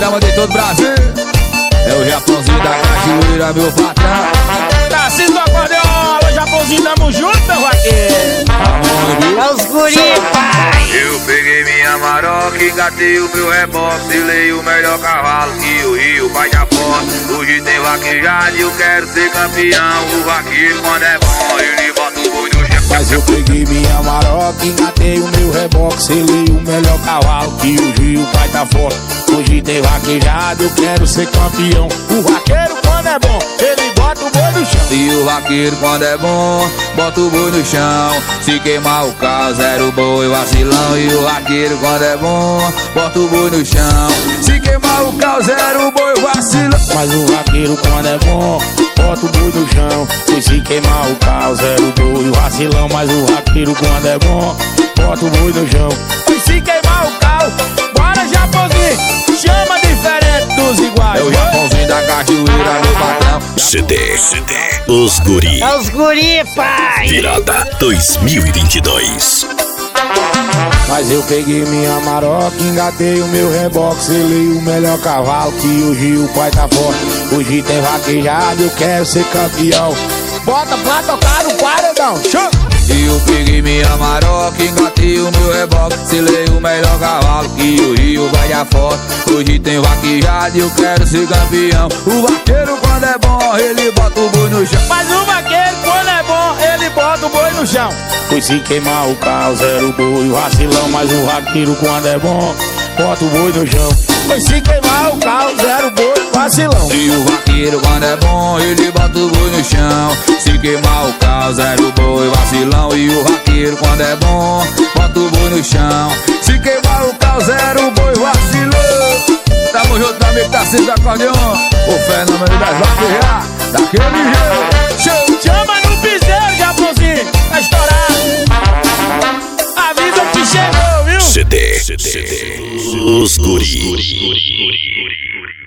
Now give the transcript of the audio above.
programa de todo o Brasil. É o Japãozinho da Cachoeira, meu patrão. Tarcísio do Acordeon, alô Japãozinho, tamo junto, meu vaqueiro. É os guri, pai. Eu peguei minha maroca, engatei o meu reboque, selei o melhor cavalo que o Rio vai de foto. Hoje tem vaquejada e eu quero ser campeão. O vaqueiro quando é bom, ele bota o boi no chão. Mas eu peguei minha maroca, engatei o meu reboque, selei o melhor cavalo que o Rio vai tá forte. Hoje tem vaquejada, eu quero ser campeão. O vaqueiro quando é bom, ele bota o boi no chão. E o vaqueiro quando é bom, bota o boi no chão. Se queimar o carro, zero boi, vacilão. E o vaqueiro quando é bom, bota o boi no chão. Se queimar o carro, zero boi, vacilão. Mas o vaqueiro quando é bom, bota o boi no chão. E se queimar o carro, zero boi, vacilão. Mas o vaqueiro quando é bom, bota o boi no chão. E se queimar o carro, bora Japãozinho, chama diferente dos iguais. É o Japãozinho da Cachoeira, meu patrão. CD, Os Guri. É os guri, pai. Virada 2022. Mas eu peguei minha maroca, engatei o meu reboque, selei o melhor cavalo que o Rio vai tá forte. Hoje tem vaquejada, eu quero ser campeão. Bota pra tocar no paredão, show! E eu peguei minha maroca, engatei o meu reboque, selei o melhor cavalo que o Rio vai de foto. Hoje tem vaquejada e eu quero ser campeão. O vaqueiro quando é bom, ele bota o boi no chão. Mas o vaqueiro quando é bom, ele bota o boi no chão. Pois se queimar o carro, zero boi, vacilão. Mas o vaqueiro quando é bom, bota o boi no chão. Pois se queimar o carro, zero boi, vacilão. E o vaqueiro quando é bom, ele bota o boi no chão. Se queimar o carro, zero boi, vacilão. E o vaqueiro quando é bom, bota o boi no chão. Se queimar o carro, zero boi, vacilão. Tamo junto, amigo Tarcísio do Acordeon, o fenômeno das vaquejadas, daquele jeito. Show! Chama no piseiro, Japãozinho, tá estourado. Avisa que chegou, viu? CD. Os Guri.